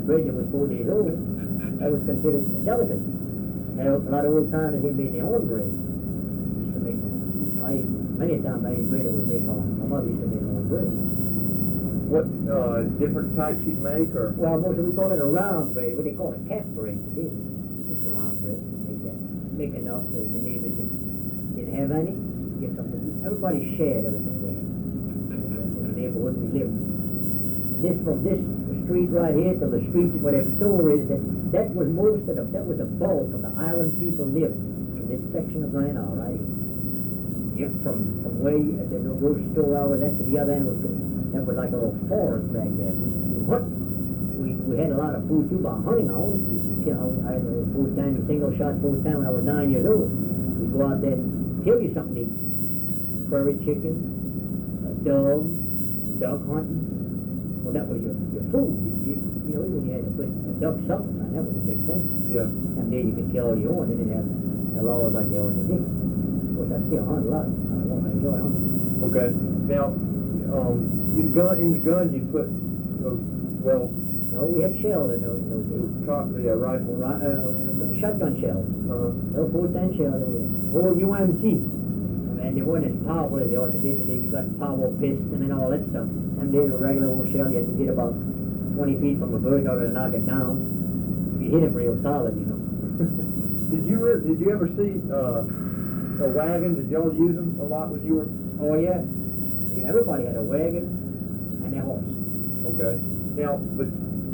bread that was 4 days old, that was considered a delicacy. And a lot of old timers, they made their own bread. Used to make, many times I ate bread that was made from, my mother used to make her own bread. What different types you'd make, or? Well, most of we call it a round bread, what they call a cat bread today. Just a round bread. Make that, make enough so the neighbors didn't have any. Get something. Everybody shared everything they had. In the neighborhood we lived. This from this street right here to the street where that store is, that was most of that was the bulk of the island people lived in this section of Grand Isle right here. Yep, from where the little store I was at to the other end that was like a little forest back there. We used to hunt. We had a lot of food too by hunting our own food. I had a full time, single shot full time when I was 9 years old. We'd go out there and kill you something to eat. Prairie chicken, dove, duck hunting. Well, that was your food. You know, when you had a duck supper, that was a big thing. Yeah. And there you could kill all you want. They didn't have the laws like they are today. Of course, I still hunt a lot. I enjoy hunting. Okay. Now, in the gun you put those, well... No, we had shells in those days. Yeah, rifle. Shotgun shells. Little 410 shells. Old UMC. And they weren't as powerful as they are today. Today you got power piston and all that stuff. Them days a regular old shell, you had to get about 20 feet from a bird in order to knock it down. If you hit it real solid, you know. Did you ever see a wagon? Did y'all use them a lot when you were? Oh yeah. Everybody had a wagon and a horse. Okay. Now, but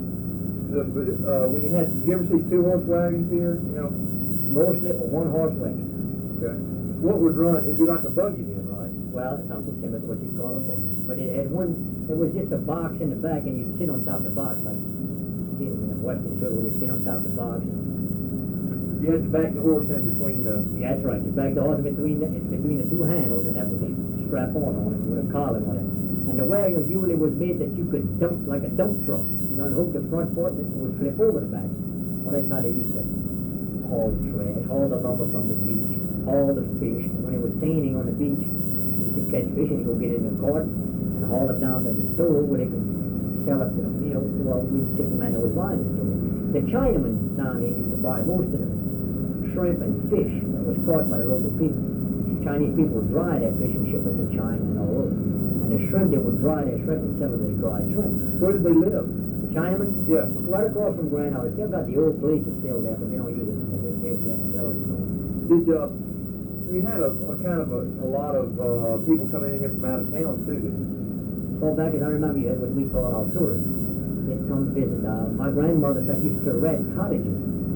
when did you ever see 2-horse wagons here? You know, mostly a 1-horse wagon. Okay. What would run? It'd be like a buggy then, right? Well, something similar to what you call a buggy, but it had one. There was just a box in the back, and you'd sit on top of the box like you see in the Western show where they sit on top of the box. You had to back the horse in between the... Yeah, that's right. You back the horse in between the two handles, and that was strap on it with a collar on it. And the wagon usually was made that you could dump like a dump truck. You know, and hook the front part and it would flip over the back. Well, that's how they used to haul trash, haul the lumber from the beach, haul the fish. And when it was sailing on the beach, they used to catch fish and go get it in a cart and haul it down to the store where they could sell it to them. You know, well, we'd sit the man that was buying the store. The Chinamen down here used to buy most of the shrimp and fish that was caught by the local people. Chinese people would dry that fish and ship it to China and all over. And the shrimp, they would dry their shrimp and sell it as dried shrimp. Where did they live? The Chinamen? Yeah. Right across from Grand Isle. They still got the old places still there, but they don't use it anymore. They already know. Did you had a kind of a lot of people coming in here from out of town too, didn't you? So back as I remember, you had what we call our tourists. They'd come visit. My grandmother, in fact, used to rent cottages.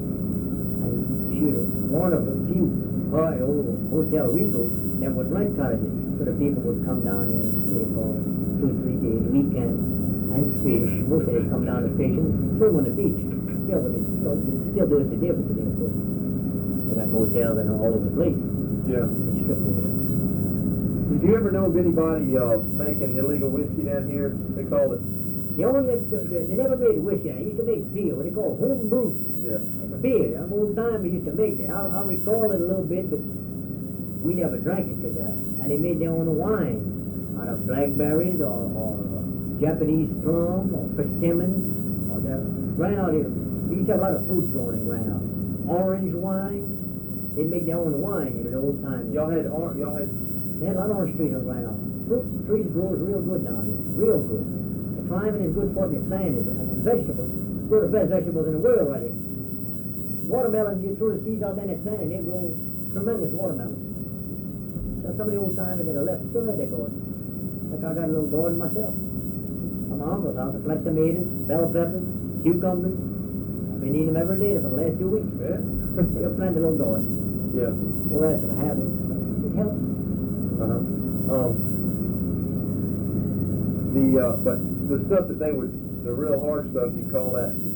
She was one of the few old Hotel Regal that would rent cottages, so the people would come down here and stay for 2-3 days, weekend, and fish. Most of them come down to fish and swim on the beach. Yeah, but they still do it today, but today, of course, they got motels and all over the place. Yeah. It's strictly here. Did you ever know of anybody making illegal whiskey down here? They called it. They never made whiskey. They used to make beer, what they call home brew. Yeah. Beer. Old time we used to make that. I recall it a little bit, but we never drank it because and they made their own wine out of blackberries or Japanese plum or persimmons or the Grand Isle. You used to have a lot of fruits growing in Grand Isle. Orange wine. They'd make their own wine, you know, the old time. They had a lot of orange trees on Grand Isle. Fruit trees grows real good down here, real good. The climate is good for it, and the sand is, and the vegetables, one of the best vegetables in the world right here. Watermelon, you throw the seeds out there in that sand, and they grow tremendous watermelon. So some of the old timers that are left still have their garden. Like I got a little garden myself. From my uncle's house, I plant tomatoes, bell peppers, cucumbers. I've been eating them every day for the last 2 weeks. Yeah. You'll plant a little garden. Yeah. Well, that's a habit. It helps. But the stuff that they would, the real hard stuff, you call that